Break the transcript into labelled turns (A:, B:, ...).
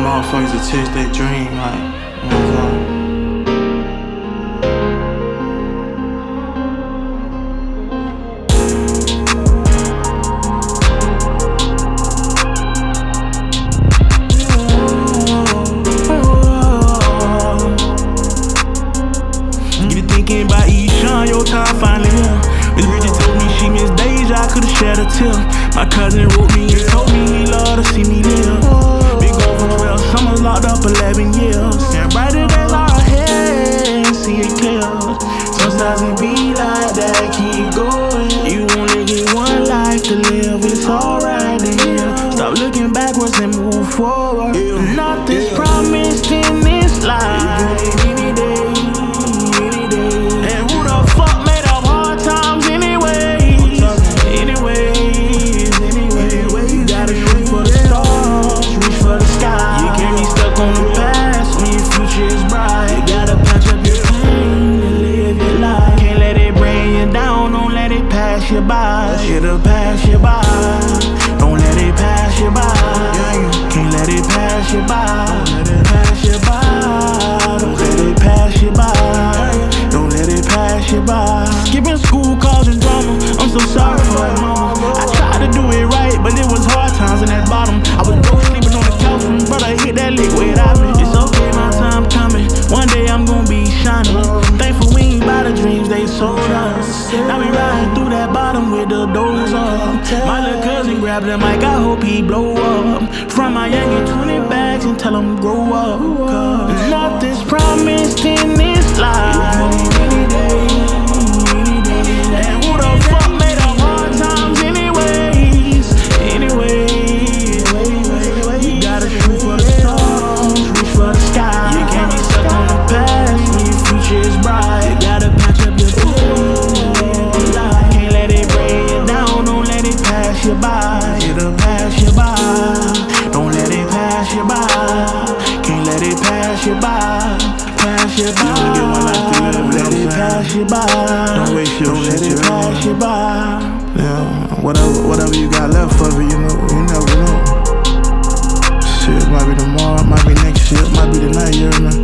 A: motherfuckers to chase their dream, like, you know what I'm saying?
B: Thinking about Eshawn, your time finally here. Miss Bridget told me she missed days, I could've shed a tear. My cousin wrote me and told me he loved to see me live. Been gone for 12 summers, locked up 11 years. And brighter days are ahead, see it clear. Sometimes it be like that, keep going. You only get one life to live, it's alright to hear. Stop looking backwards and move forward. Nothing's promised in this life. Any day. You by, it'll pass you by. Don't let it pass you by. Can't let it pass you by. Don't let it pass you by. Don't let it pass you by. Don't let it pass you by. Skipping school causing drama. I'm so sorry for it, mama. I tried to do it right, but it was hard times in that bottom. I was broke sleeping on the couch when brother hit that lick without me. It's okay, my time coming. One day I'm gonna be shining. Thankful we ain't buy the dreams they sold us. Now we riding through that bottom with the doors up. My little cousin grabbed the mic, I hope he blow up. From my youngin' 20 bags and tell him grow up. Cause nothing's promised in this life. Any day. And who the fuck made up hard times anyways? You gotta shoot for the stars, reach for the sky. You can't be stuck on the past when your future is bright. You gotta patch up your you by, it'll pass you by. Don't let it pass you by. Can't let it pass you by. Pass you by. You only get one life to live, let it pass you by. Don't waste your shit, let it pass you by.
A: Yeah, whatever you got left of it, you know, you never know. Shit, might be tomorrow, might be next year, might be the night, you know.